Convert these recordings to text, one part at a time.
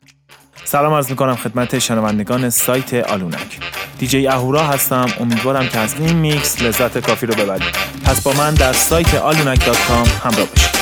سلام عرض میکنم خدمت شنوندگان سایت آلونک. دیجی اهورا هستم. امیدوارم که از این میکس لذت کافی رو ببرید. پس با من در سایت allunak.com همراه باشید.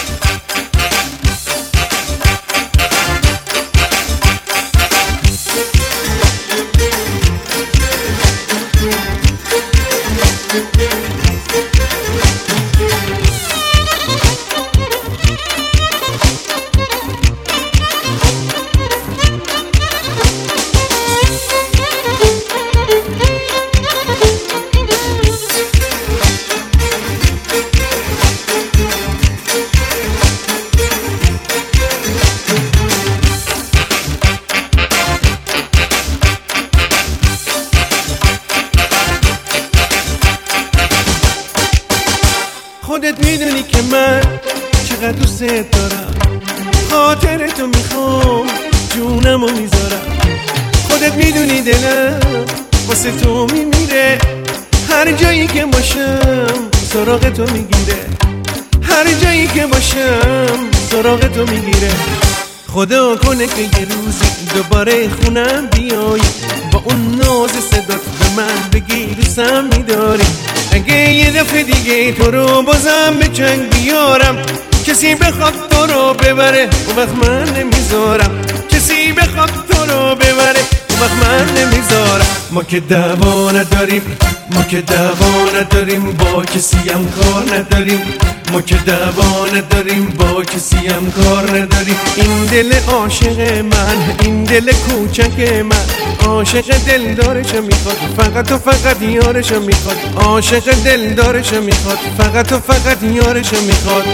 خودت میدونی که من چقدر دوست دارم، خاطر تو میخوام جونمو میذارم. خودت میدونی دلم واسه تو میمیره، هر جایی که باشم سراغ تو میگیره، هر جایی که باشم سراغ تو میگیره. خدا کنه که یه روزی دوباره خونم بیای، با اون ناز صدات به من بگی دوستم میداری. اگه یه دفعه دیگه تو رو بازم به جنگ بیارم، کسی بخواد تو رو ببره اون وقت من نمیذارم، کسی بخواد تو رو ببره اون وقت من نمیذارم. ما که دعوا نداریم، ما که دعوا نداریم، با کسی هم کار نداریم، ما که دعوا نداریم، با کسی هم کار نداریم. این دل عاشق من، این دل کوچک من، عاشق دلدارشو میخواد، فقط و فقط یارشو میخواد، عاشق دلدارشو میخواد، فقط و فقط یارشو میخواد.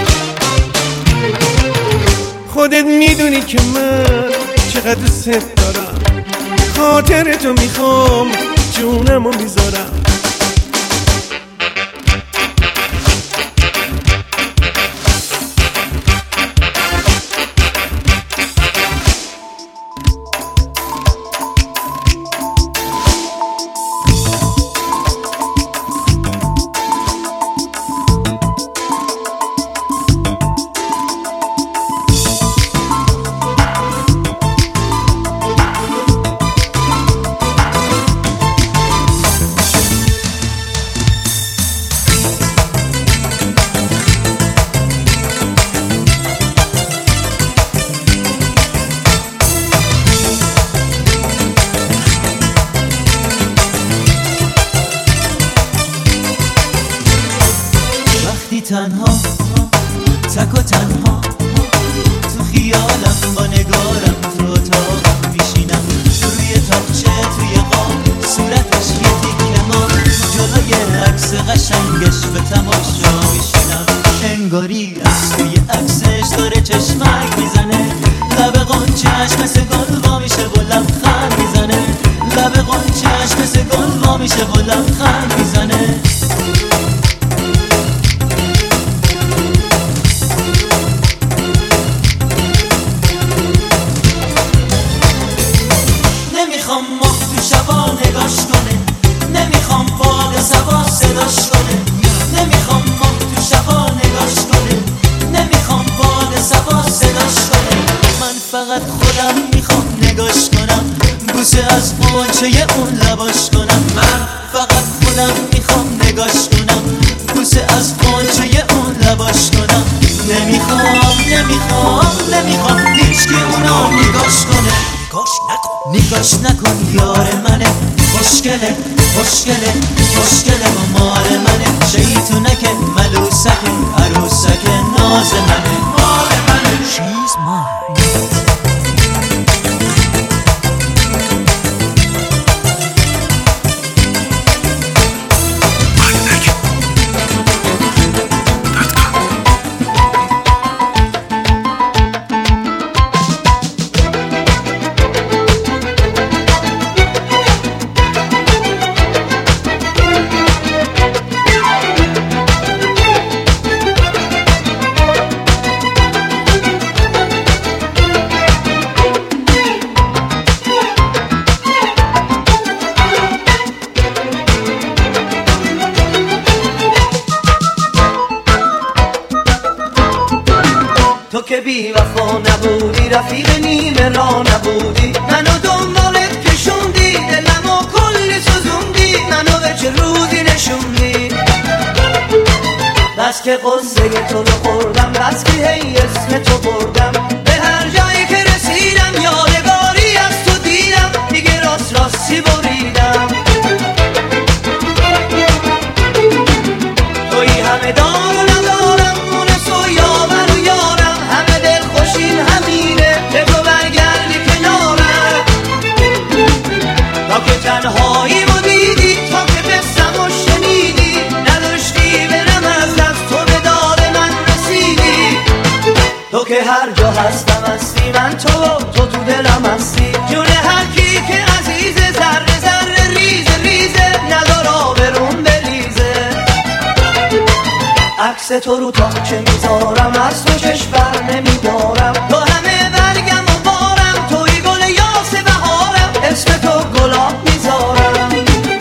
خودت میدونی که من چقدر دوست دارم، خاطر تو میخوام جونمو میذارم. تنها تک و تنها تو خیالم با نگارم تو اتاقم میشینم، روی تاقچه توی قاب صورتش یه تیکه ما، جلوی عکس قشنگش به تماشا میشینم. انگاری از توی عکسش داره چشمک میزنه، لب قنچه‌اش مثل گل وا میشه و لبخند میزنه، لب قنچه‌اش مثل گل وا میشه و لبخند میزنه. نمیخوام ماه تو شبا نگاش کنه، نمیخوام باد سبا صداش کنه، نمیخوام ماه تو شبا نگاش کنه، نمیخوام باد سبا صداش کنه. من فقط خودم میخوام نگاش کنم، بوسه از قنچه اون لباش کنم. من فقط خودم میخوام نگاش کنم، بوسه از قنچه اون لباش کنم. نمیخوام هیچکی اونو نگاش کنه. نگاش نکن یار منه، خوشگله خوشگله خوشگله و مال منه، شیطونک ملوسک عروسک ناز منه، مال منه. She's mine. تو که بی وفا نبودی، رفیق نیمه لا نبودی، منو دنبالت کشوندی، دلمو کلی سوزوندی، منو به چه روزی نشوندی. بس که قصه تو رو خوردم، بس که هی اسم تو بردم، به هر جایی که رسیدم یادگاری از تو دیدم، دیگه راست راستی بریدم. تویی همه دار و ندارم، مونس و یاور و یارم، همه دل خوشیم همینه که تو برگردی کنارم. تا که تنهایی رو دیدی، تا که قصم و شنیدی، نداشتی برم از دست، تو به داد من رسیدی. تو که هر جا هستم هستی، من تو دلم هستی، جون هر کی که عزیزه، ذره ذره ریزه ریزه، ندار آبرون بریزه. عکس تو رو تاچه میذارم، از تو چشم بر نمیدارم، تو همه برگم و بارم، توی گل یاس بهارم، اسم تو گلاب میذارم.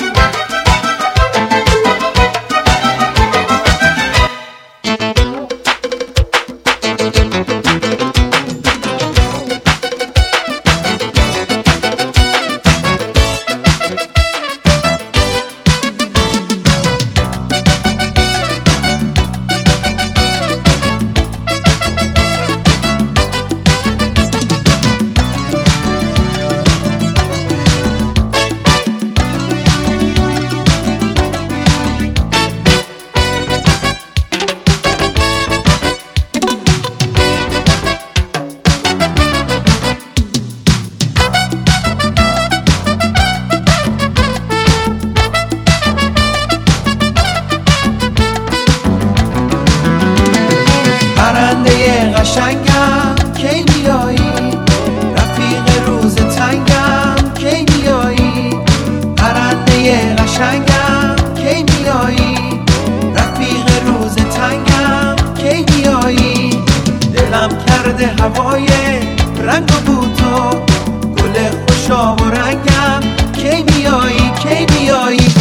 پرنده قشنگم کی میایی، رفیق روز تنگم کی میایی. پرنده قشنگم کی میایی، رفیق روز تنگم کی میایی. دلم کرده هوای رنگ و بوتو، گل خوشا و رنگم کی میایی کی میایی.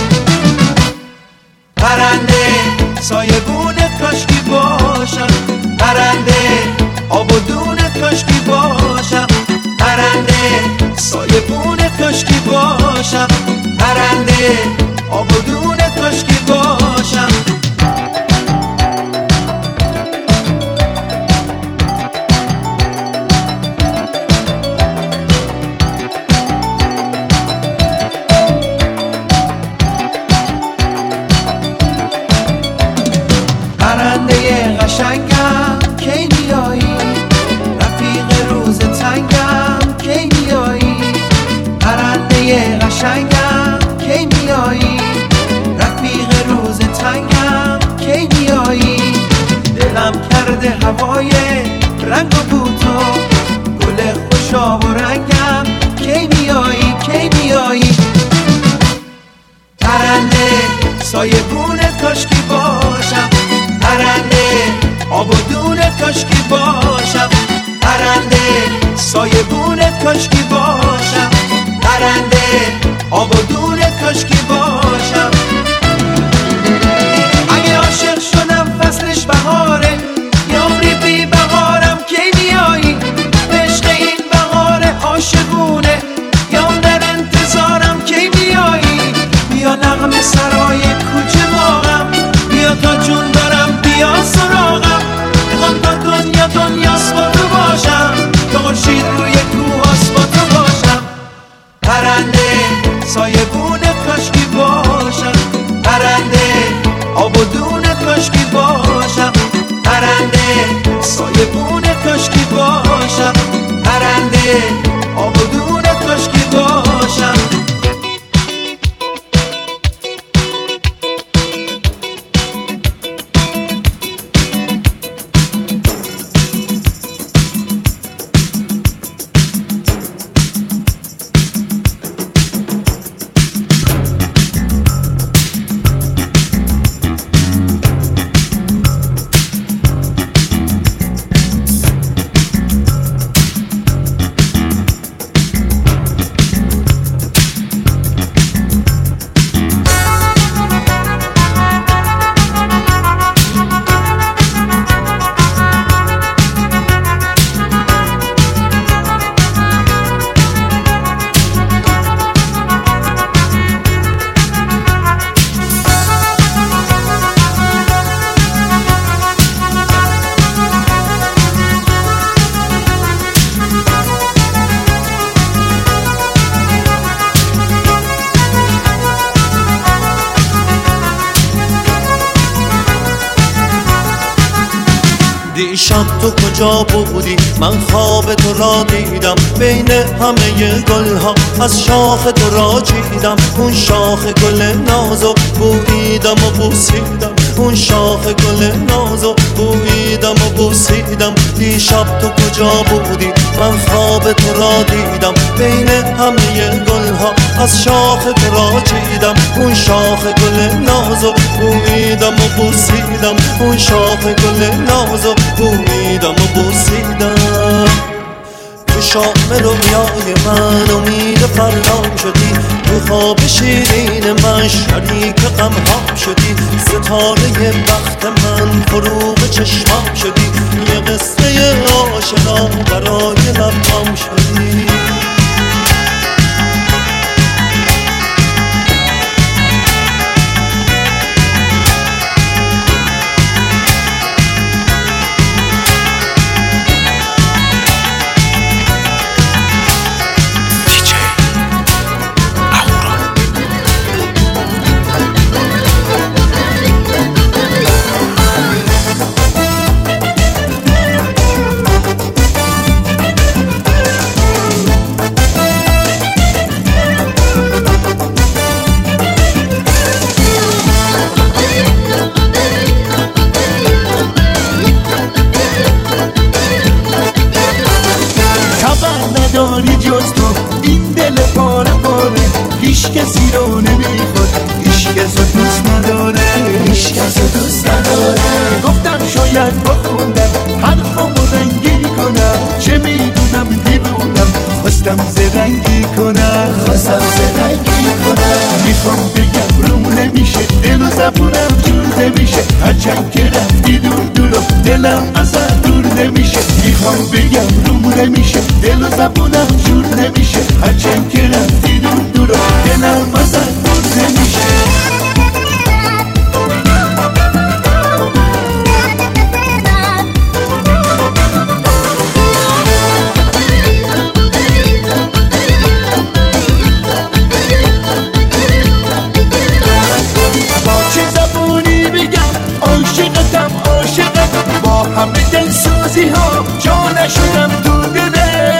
پرنده سایبونت کاشکی باشم، پرنده آب و دونت کاشکی باشم، پرنده سایبونت کاشکی باشم، پرنده آب و دونت کاشکی باشم. پرنده قشنگم کی میایی، رفیق روز تنگم کی میایی. پرنده قشنگم کی میایی، رفیق روز تنگم کی میایی. دلم کرده هوای رنگ و بوتو، گل خوشا و رنگم کی میایی کی میایی. پرنده سایبونت کاشکی باشم، پرنده آب و دونت کاشکی باشم، پرنده سایبونت کاشکی باشم، پرنده آب و دونت کاشکی باشم. اگه عاشق شدم فصلش بهاره، یاری بی بهارم کی میایی. عشق این بهار عاشقونه، یا در انتظارم کی میایی. بیا نغمه سرای کوچه باغم، بیا تا جون دارم بیا سراغم. میخوام تا دنیاست با تو باشم، تا خورشید روی کوهاست با تو باشم. پرنده سایه دیشب تو کجا بودی؟ من خواب تو را دیدم، بین همه گلها از شاخ تو را چیدم. اون شاخ گل نازو بوییدم و بوسیدم، اون شاخ گل نازو بوییدم و بوسیدم. دیشب تو کجا بودی؟ من خواب تو را دیدم، بین همه گلها از شاخ تو را چیدم. اون شاخ گل نازو بوییدم و بوسیدم، اون شاخ گل نازو بوییدم و بوسیدم. تو شام رویای من امید فردا شدی، تو خواب شیرین من شریک غم‌ها شدی. ستاره بخت من فروغ چشمام شدی، یه قصه عاشقا برای لبام شدی. نداری جز تو این دل پاره پاره، هیچ کسی رو نمیخواد، هیچ کس رو دوست نداره، هیچ کس رو دوست نداره. گفتم شاید بخوندم حرفمو رنگی کنم، چه میدونم دیوونم، خواستم زرنگی کنم، خواستم زرنگی کنم. میخوام بگم روم نمیشه، دل و زبونم جور نمیشه، هرچند که رفتی دور دور دلم ازت دور نمیشه. میخوام بگم روم نمیشه، دل و زبونم جور نمیشه، هرچند که رفتی دور دور دلم ازت دور نمیشه. عاشقتم با همه دلسوزی ها جا نشدم تو دله،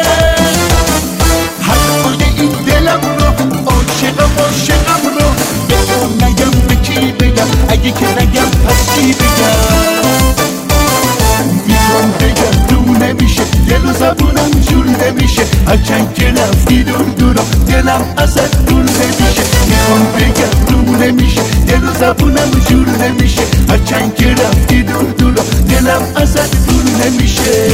حرفای این دلم رو عاشقم رو به تو نگم، به کی بگم؟ اگه که نگم پس کی بگم؟ میخوام بگم رو نمیشه، دل و زبونم جور نمیشه، هرچند که رفتی دور دورا دلم ازت دور نمیشه. میخوام بگم رو نمیشه، دل و زبونم جور نمیشه، هرچند که رفتی دور دورا دلم ازت دور نمیشه.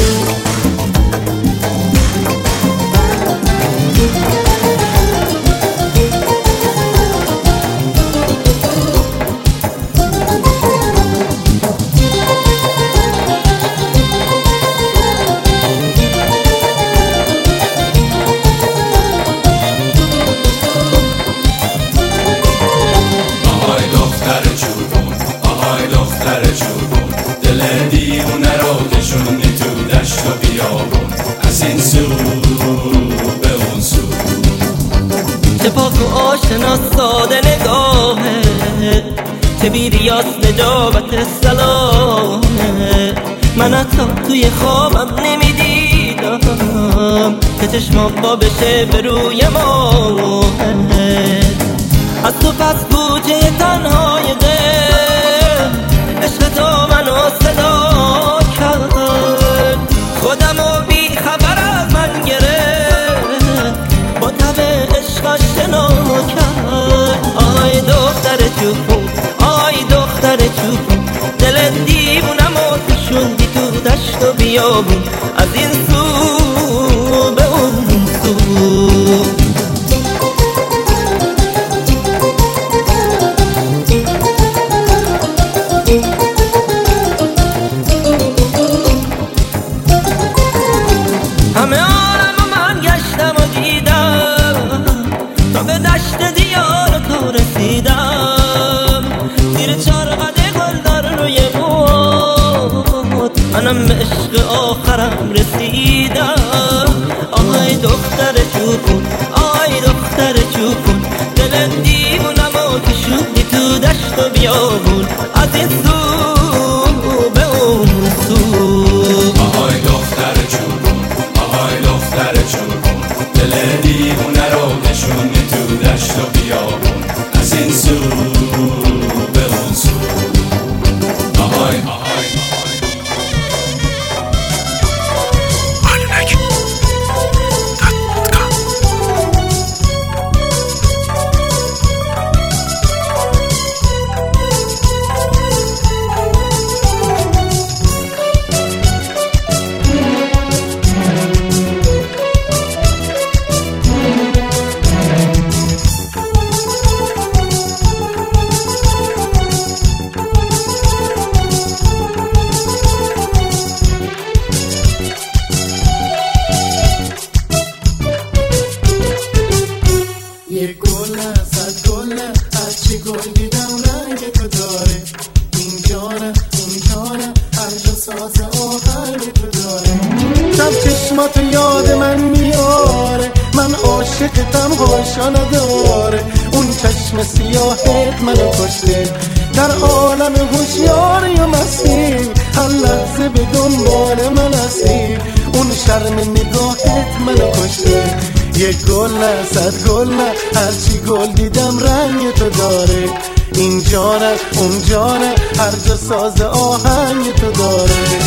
دیوونه رو کشونی تو دشت و بیابون، از این سو به اون سو. چه پاک و آشنا ساده نگاهه، چه بیریاز نجابت سلامه. من حتی توی خوابم نمیدیدم که چشمام با بشه به روی ماهه. از تو پس بوجه تنهای دل، عشق تو منو صدا کرد، خودمو بی خبر از من گرفت، با تب عشقش شنا کرد. آی دختر چوبون، آی دختر چوبون، دل دیوونمو کشوندی تو دشت و بیابون، از این سو به اون سو. همه عالم من گشتم و دیدم، تا به دشت دیار تو رسیدم. زیر چارقد گلدار روی بود منم به عشق آخرم رسیدم. دل دیوونه رو نشونی تو دشت و بیابون از این سو به اون سو آهای آهای یاد من میاره من عاشقتم هاشا نداره اون چشم سیاهت منو کشته در عالم هوشیار یا مسیر هر لحظه به دنبال من هستی اون شرم نگاهت منو کشته یک گل نه صد گل نه هرچی گل دیدم رنگ تو داره اینجا نه اونجا نه هر جا ساز آهنگ تو داره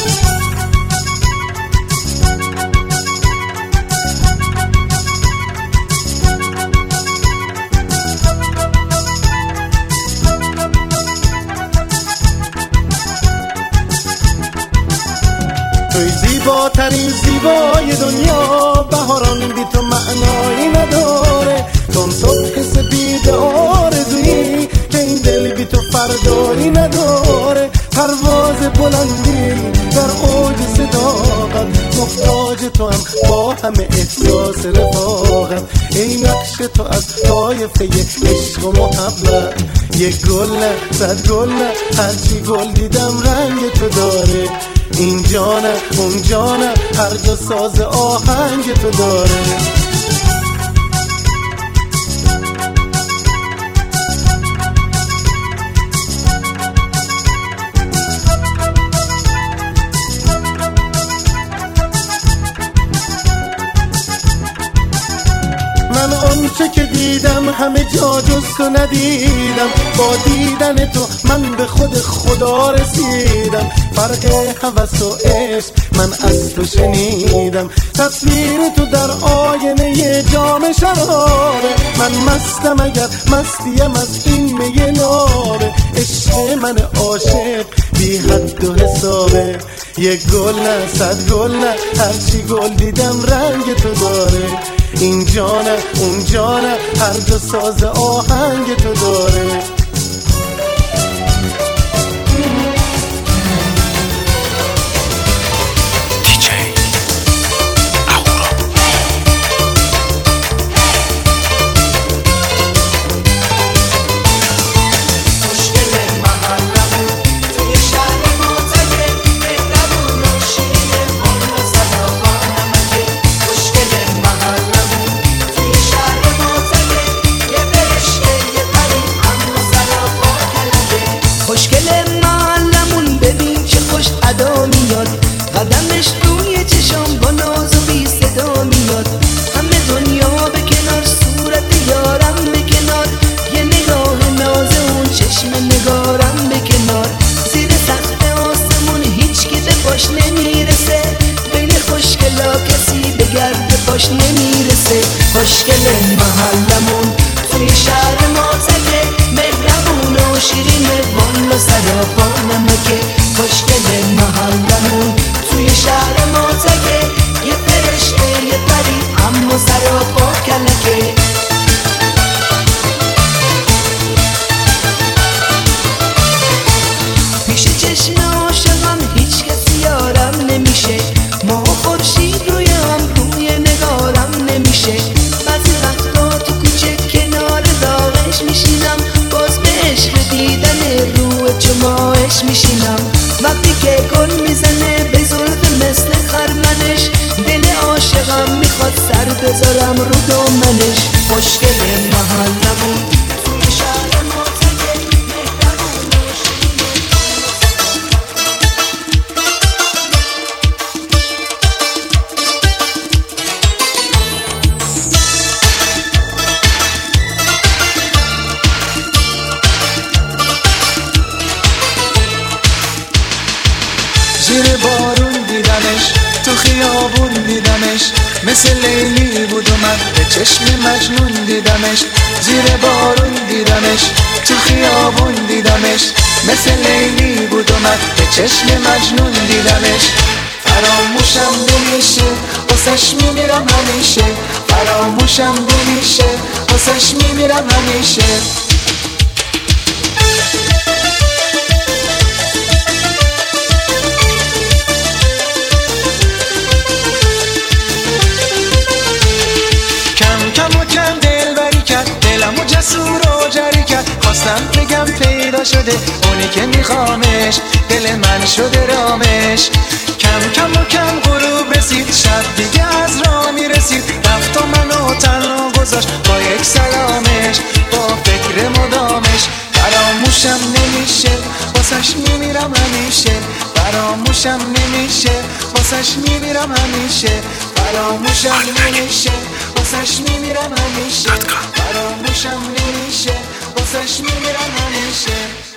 توی زیباترین زیبای دنیا بهاران بی تو معنایی نداره چون صبح سپید آرزویی که این دل بی تو فردایی نداره پرواز بلندی در اوج صداقت محتاج تو هم با همه احساس رفاقت ای نقش تو از طایفه عشق و محبت یک گل نه صد گل نه هرچی گل دیدم رنگ تو داره اینجا نه اونجا نه هر جا ساز آهنگ تو داره من آنچه که دیدم همه جا جز تو ندیدم با دیدن تو من به خود خدا رسیدم فرق هوس و عشق من از تو شنیدم تصویر تو در آینه یه جام شرابه من مستم اگر مستیم از این میه نابه عشق من عاشق بی حد و حسابه یک گل نه صد گل نه هرچی گل دیدم رنگ تو داره اینجا نه اونجا نه هر جا ساز آهنگ تو داره قدمش روی چشم با ناز و بی صدا میاد همه دنیا به کنار صورت یارم به کنار یه نگاه ناز اون چشم نگارم به کنار زیر سقف آسمون هیچ کی به پاش نمیرسه بین خوشگلا کسی به گرد پاش نمیرسه خوشگل محلمون توی شهر ما تکه مهربون و شیرین والا سراپا نمکه خوشگل محلمون توی شهر ما تکه یه فرشته یه پری اما سراپا کلکه پیش چشم عاشقم هیچ کسی یارم نمیشه ما خورشید روی هم روی نگارم نمیشه بعضی وقتا تو کوچه کنار داغش میشینم باز به عشق دیدن رو چماش میشینم وقتی که گل میزنه به زلف مثل خرمنش دل عاشقم میخواد سر بذارم رو دامنش خوشگل محلمون توی شهر ما تکه مهربون و شیرین بارون دیدمش، تو خیابون دیدمش، مثل لیلی بود و من به چشم مجنون دیدمش. زیر بارون دیدمش، تو خیابون دیدمش، مثل لیلی بود و من به چشم مجنون دیدمش. فراموشم نمیشه واسش میمیرم همیشه، فراموشم نمیشه واسش میمیرم همیشه. کم و کم دلبری کرد، دلمو جسور و جری کرد. خواستم بگم پیدا شده اونی که میخوامش، دل من شده رامش. کم و کم غروب رسید، شب دیگه از راه میرسید. رفت و منو تنها گذاشت با یک سلامش، با فکر مدامش. فراموشم نمیشه واسش میمیرم همیشه، فراموشم نمیشه واسش میمیرم همیشه. فراموشم نمیشه واسش میمیرم همیشه، فراموشم نمیشه واسش میمیرم همیشه.